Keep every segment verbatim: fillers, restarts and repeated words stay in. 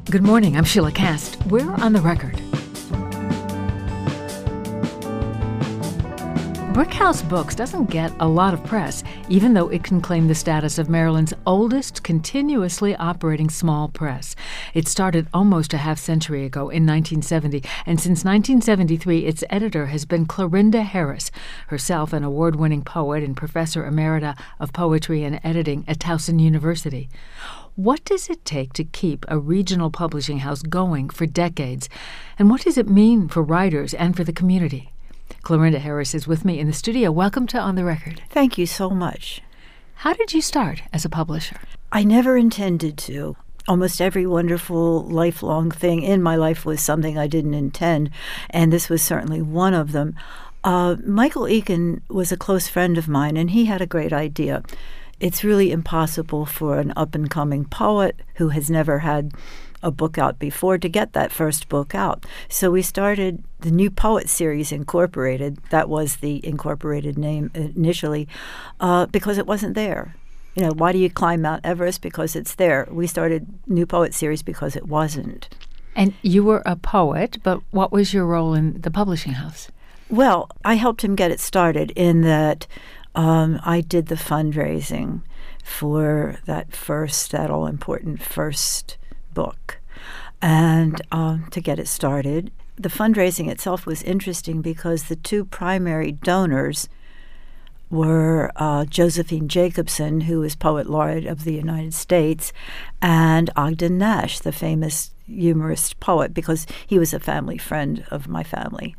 Good morning, I'm Sheila Cast. We're on the record. Brickhouse Books doesn't get a lot of press, even though it can claim the status of Maryland's oldest continuously operating small press. It started almost a half century ago in nineteen seventy, and since nineteen seventy-three, its editor has been Clorinda Harris, herself an award-winning poet and professor emerita of poetry and editing at Towson University. What does it take to keep a regional publishing house going for decades? And what does it mean for writers and for the community? Clorinda Harris is with me in the studio. Welcome to On the Record. Thank you so much. How did you start as a publisher? I never intended to. Almost every wonderful lifelong thing in my life was something I didn't intend, and this was certainly one of them. Uh, Michael Egan was a close friend of mine, and he had a great idea. It's really impossible for an up-and-coming poet who has never had a book out before to get that first book out. So we started the New Poet Series Incorporated. That was the incorporated name initially, uh, because it wasn't there. You know, why do you climb Mount Everest? Because it's there. We started New Poet Series because it wasn't. And you were a poet, but what was your role in the publishing house? Well, I helped him get it started in that Um, I did the fundraising for that first, that all-important first book, and um, to get it started. The fundraising itself was interesting because the two primary donors were uh, Josephine Jacobson, who is Poet Laureate of the United States, and Ogden Nash, the famous humorist poet, because he was a family friend of my family.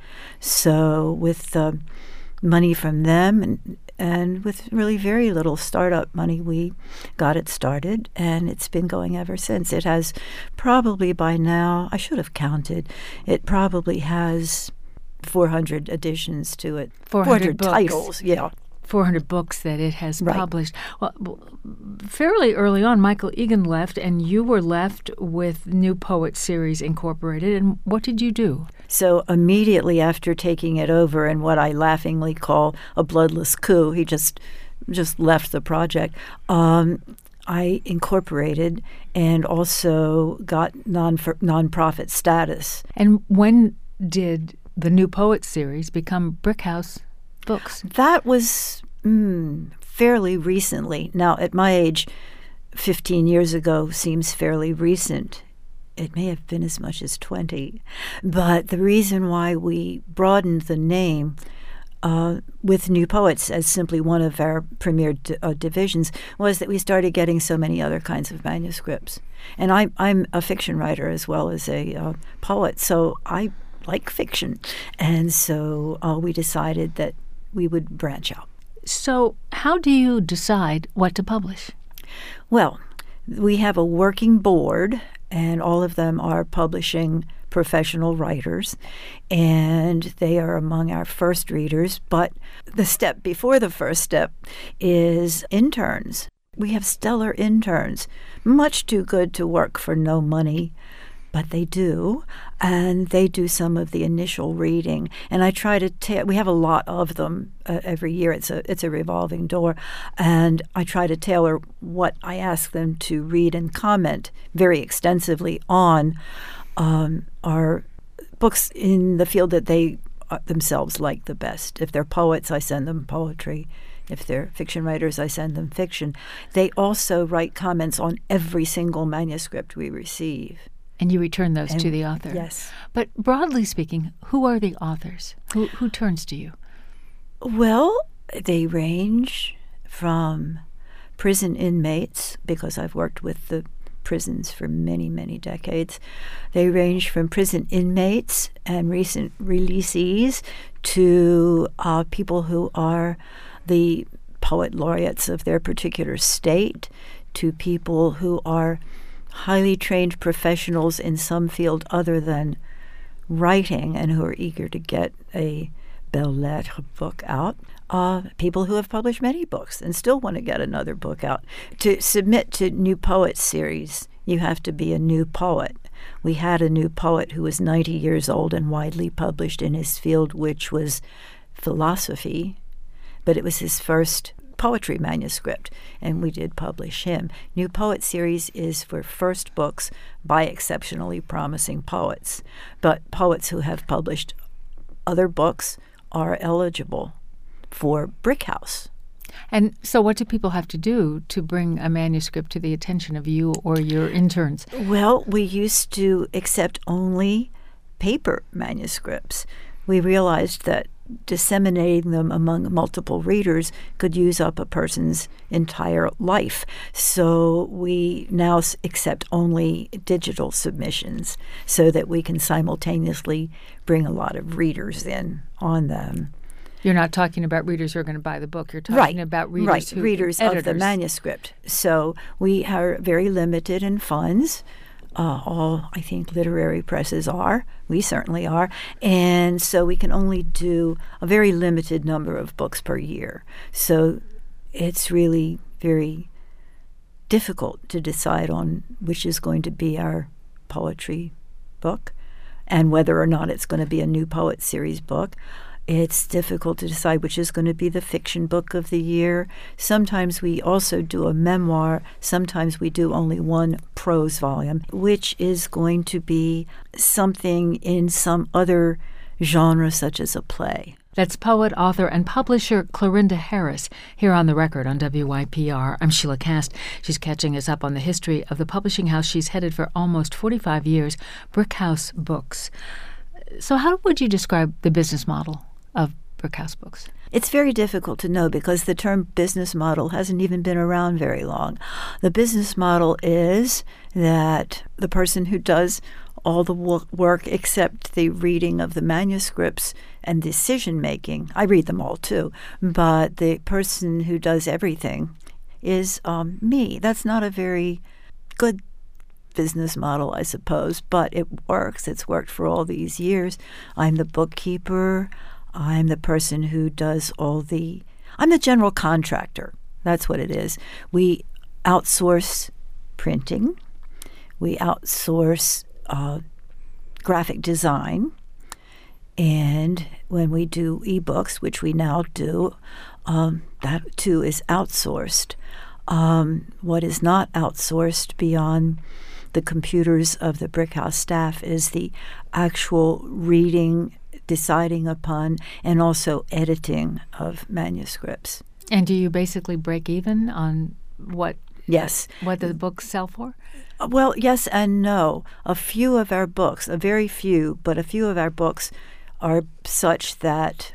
So with uh, money from them and And with really very little startup money, we got it started, and it's been going ever since. It has probably by now, I should have counted, it probably has four hundred editions to it. four hundred, four hundred titles, yeah. four hundred books that it has Right. published. Well, fairly early on, Michael Egan left, and you were left with New Poet Series Incorporated. And what did you do? So immediately after taking it over in what I laughingly call a bloodless coup, he just just left the project, um, I incorporated and also got non nonprofit status. And when did the New Poet Series become Brickhouse Books? That was mm, fairly recently. Now, at my age, fifteen years ago seems fairly recent. It may have been as much as twenty. But the reason why we broadened the name uh, with New Poets as simply one of our premier d- uh, divisions was that we started getting so many other kinds of manuscripts. And I, I'm a fiction writer as well as a uh, poet, so I like fiction. And so uh, we decided that we would branch out. So how do you decide what to publish? Well, we have a working board, and all of them are publishing professional writers, and they are among our first readers. But the step before the first step is interns. We have stellar interns, much too good to work for no money, but they do, and they do some of the initial reading. And I try to ta- we have a lot of them uh, every year. It's a it's a revolving door, and I try to tailor what I ask them to read and comment very extensively on um, our books in the field that they uh, themselves like the best. If they're poets, I send them poetry. If they're fiction writers, I send them fiction. They also write comments on every single manuscript we receive. And you return those And- to the author. Yes. But broadly speaking, who are the authors? Who who turns to you? Well, they range from prison inmates, because I've worked with the prisons for many, many decades. They range from prison inmates and recent releasees to uh, people who are the poet laureates of their particular state, to people who are highly trained professionals in some field other than writing and who are eager to get a belles lettres book out. Uh, people who have published many books and still want to get another book out. To submit to New Poet Series, you have to be a new poet. We had a new poet who was ninety years old and widely published in his field, which was philosophy, but it was his first poetry manuscript, and we did publish him. New Poet Series is for first books by exceptionally promising poets, but poets who have published other books are eligible for Brickhouse. And so what do people have to do to bring a manuscript to the attention of you or your interns? Well, we used to accept only paper manuscripts. We realized that disseminating them among multiple readers could use up a person's entire life. So we now accept only digital submissions so that we can simultaneously bring a lot of readers in on them. You're not talking about readers who are going to buy the book. You're talking right, about readers right, who readers editors. of the manuscript. So we are very limited in funds. Uh, all, I think, literary presses are. We certainly are. And so we can only do a very limited number of books per year. So it's really very difficult to decide on which is going to be our poetry book and whether or not it's going to be a New Poet Series book. It's difficult to decide which is going to be the fiction book of the year. Sometimes we also do a memoir. Sometimes we do only one prose volume, which is going to be something in some other genre, such as a play. That's poet, author, and publisher Clorinda Harris here on The Record on W Y P R. I'm Sheila Cast. She's catching us up on the history of the publishing house she's headed for almost forty-five years, Brickhouse Books. So how would you describe the business model of Brickhouse Books? It's very difficult to know because the term business model hasn't even been around very long. The business model is that the person who does all the work except the reading of the manuscripts and decision-making, I read them all too, but the person who does everything is um, me. That's not a very good business model, I suppose, but it works. It's worked for all these years. I'm the bookkeeper. I'm the person who does all the, I'm the general contractor. That's what it is. We outsource printing. We outsource uh, graphic design. And when we do ebooks, which we now do, um, that too is outsourced. Um, what is not outsourced beyond the computers of the Brickhouse staff is the actual reading, deciding upon, and also editing of manuscripts. And do you basically break even on what yes what the books sell for? Well, yes and no. A few of our books, a very few, but a few of our books are such that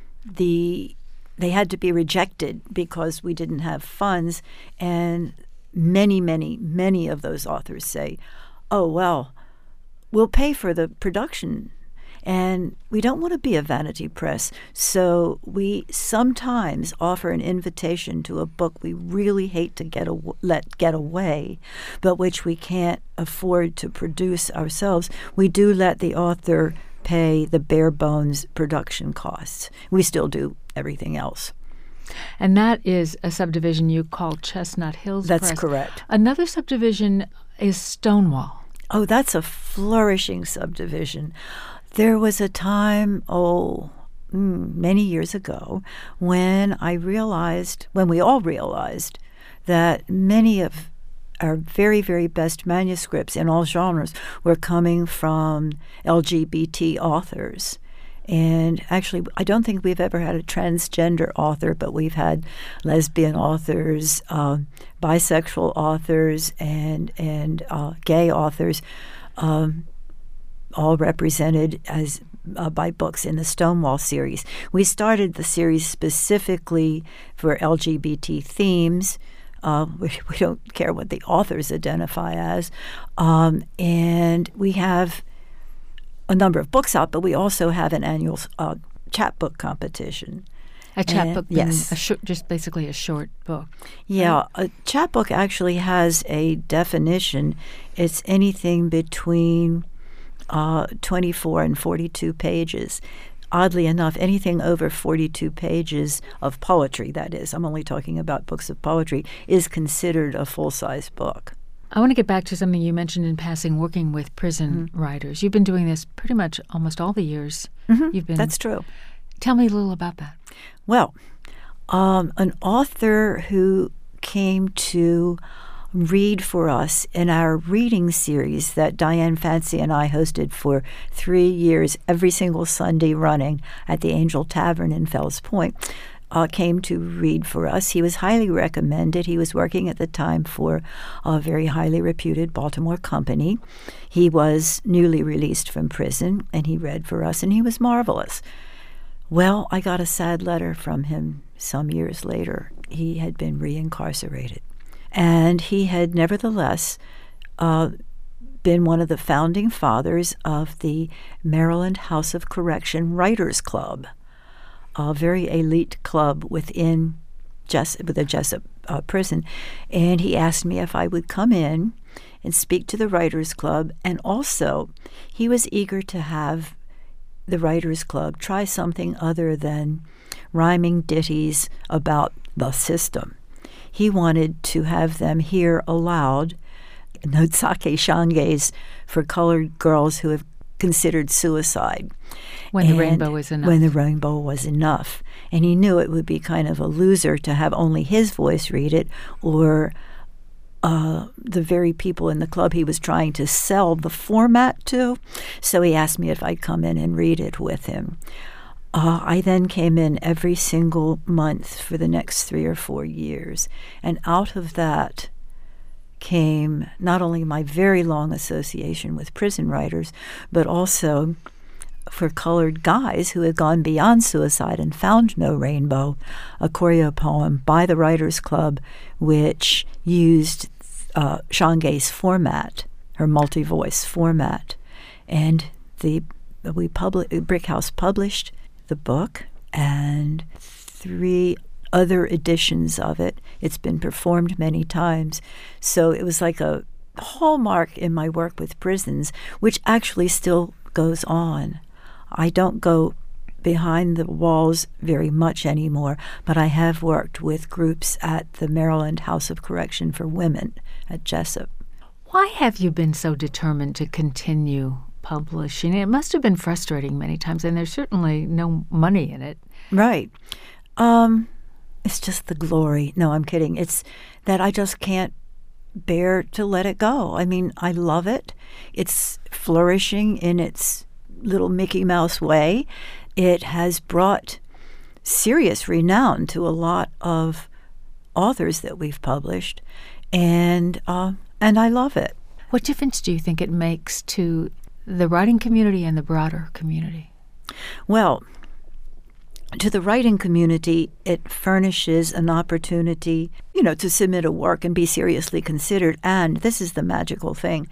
the they had to be rejected because we didn't have funds, and many, many, many of those authors say, oh, well, we'll pay for the production. And we don't want to be a vanity press, so we sometimes offer an invitation to a book we really hate to get a, let get away, but which we can't afford to produce ourselves. We do let the author pay the bare bones production costs. We still do everything else. And that is a subdivision you call Chestnut Hills That's Press. correct. Another subdivision is Stonewall. Oh, that's a flourishing subdivision. There was a time, oh, mm, many years ago, when I realized, when we all realized, that many of our very, very best manuscripts in all genres were coming from L G B T authors. And actually, I don't think we've ever had a transgender author, but we've had lesbian authors, uh, bisexual authors, and and uh, gay authors, um, all represented as uh, by books in the Stonewall series. We started the series specifically for L G B T themes. Uh, we, we don't care what the authors identify as, um, and we have a number of books out, but we also have an annual uh, chapbook competition. A chapbook, yes, a sh- just basically a short book. Yeah, right? A chapbook actually has a definition. It's anything between uh, twenty-four and forty-two pages. Oddly enough, anything over forty-two pages of poetry, that is, I'm only talking about books of poetry, is considered a full-size book. I want to get back to something you mentioned in passing, working with prison mm-hmm. writers. You've been doing this pretty much almost all the years. Mm-hmm. You've been. That's true. Tell me a little about that. Well, Um, an author who came to read for us in our reading series that Diane Fancy and I hosted for three years, every single Sunday running at the Angel Tavern in Fells Point, uh, came to read for us. He was highly recommended. He was working at the time for a very highly reputed Baltimore company. He was newly released from prison, and he read for us, and he was marvelous. Well, I got a sad letter from him some years later. He had been reincarcerated. And he had nevertheless uh, been one of the founding fathers of the Maryland House of Correction Writers Club, a very elite club within Jes- the Jessup uh, prison. And he asked me if I would come in and speak to the Writers Club. And also, he was eager to have the Writers Club try something other than rhyming ditties about the system. He wanted to have them hear aloud Notsake Shangeis for colored girls who have considered suicide. When the rainbow was enough. When the rainbow was enough. And he knew it would be kind of a loser to have only his voice read it, or uh, the very people in the club he was trying to sell the format to. So he asked me if I'd come in and read it with him. Uh, I then came in every single month for the next three or four years. And out of that came not only my very long association with prison writers, but also for colored guys who had gone beyond suicide and found no rainbow, a choreo poem by the Writers Club, which used uh, Shange's format, her multi-voice format. And the we publi- Brick House published the book and three other editions of it. It's been performed many times. So it was like a hallmark in my work with prisons, which actually still goes on. I don't go behind the walls very much anymore, but I have worked with groups at the Maryland House of Correction for Women at Jessup. Why have you been so determined to continue publishing? It must have been frustrating many times, and there's certainly no money in it. Right. Um, it's just the glory. No, I'm kidding. It's that I just can't bear to let it go. I mean, I love it. It's flourishing in its little Mickey Mouse way. It has brought serious renown to a lot of authors that we've published, and uh, and I love it. What difference do you think it makes to the writing community and the broader community? Well, to the writing community, it furnishes an opportunity, you know, to submit a work and be seriously considered. And this is the magical thing.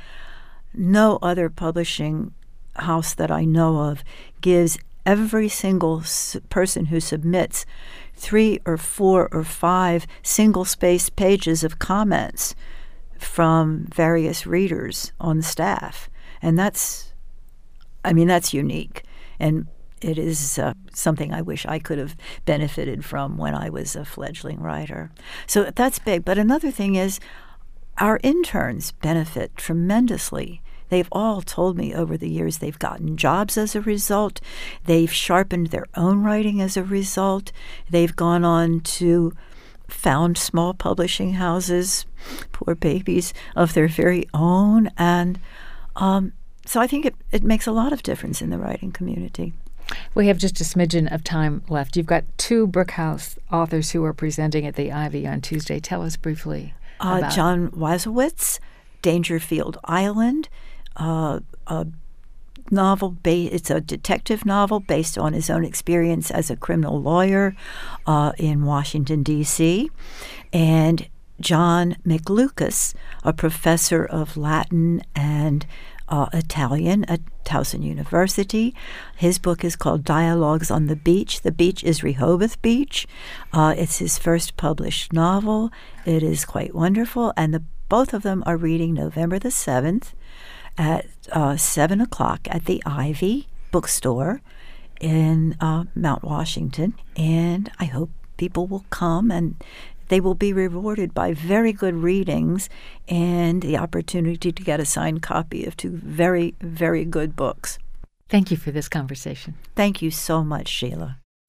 No other publishing house that I know of gives every single person who submits three or four or five single-spaced pages of comments from various readers on staff. And that's, I mean, that's unique. And it is uh, something I wish I could have benefited from when I was a fledgling writer. So that's big. But another thing is our interns benefit tremendously. They've all told me over the years they've gotten jobs as a result. They've sharpened their own writing as a result. They've gone on to found small publishing houses, poor babies, of their very own. And um, so I think it, it makes a lot of difference in the writing community. We have just a smidgen of time left. You've got two Brick House authors who are presenting at the Ivy on Tuesday. Tell us briefly uh, about John Wasowitz, Dangerfield Island, uh, a novel. Ba- it's a detective novel based on his own experience as a criminal lawyer uh, in Washington, D C, and John McLucas, a professor of Latin and Uh, Italian at Towson University. His book is called Dialogues on the Beach. The beach is Rehoboth Beach. Uh, it's his first published novel. It is quite wonderful. And the, both of them are reading November the seventh at uh, seven o'clock at the Ivy Bookstore in uh, Mount Washington. And I hope people will come, and they will be rewarded by very good readings and the opportunity to get a signed copy of two very, very good books. Thank you for this conversation. Thank you so much, Sheila.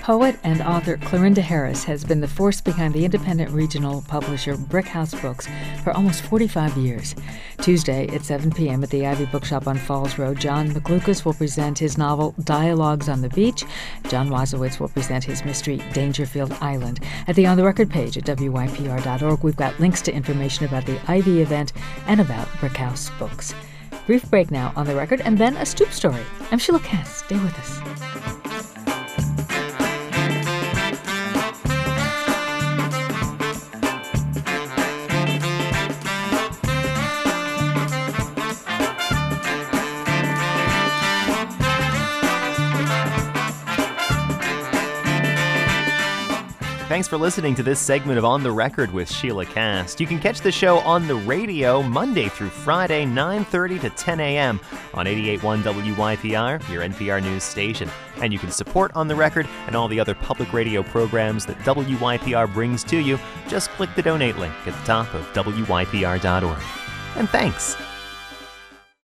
Poet and author Clorinda Harris has been the force behind the independent regional publisher Brickhouse Books for almost forty-five years. Tuesday at seven p.m. at the Ivy Bookshop on Falls Road, John McLucas will present his novel Dialogues on the Beach. John Wazowitz will present his mystery Dangerfield Island. At the On the Record page at W Y P R dot org, we've got links to information about the Ivy event and about Brickhouse Books. Brief break now on the record, and then a Stoop story. I'm Sheila Cass. Stay with us. Thanks for listening to this segment of On the Record with Sheila Cass. You can catch the show on the radio Monday through Friday, nine thirty to ten a.m. on eighty-eight point one W Y P R, your N P R news station. And you can support On the Record and all the other public radio programs that W Y P R brings to you. Just click the donate link at the top of W Y P R dot org. And thanks.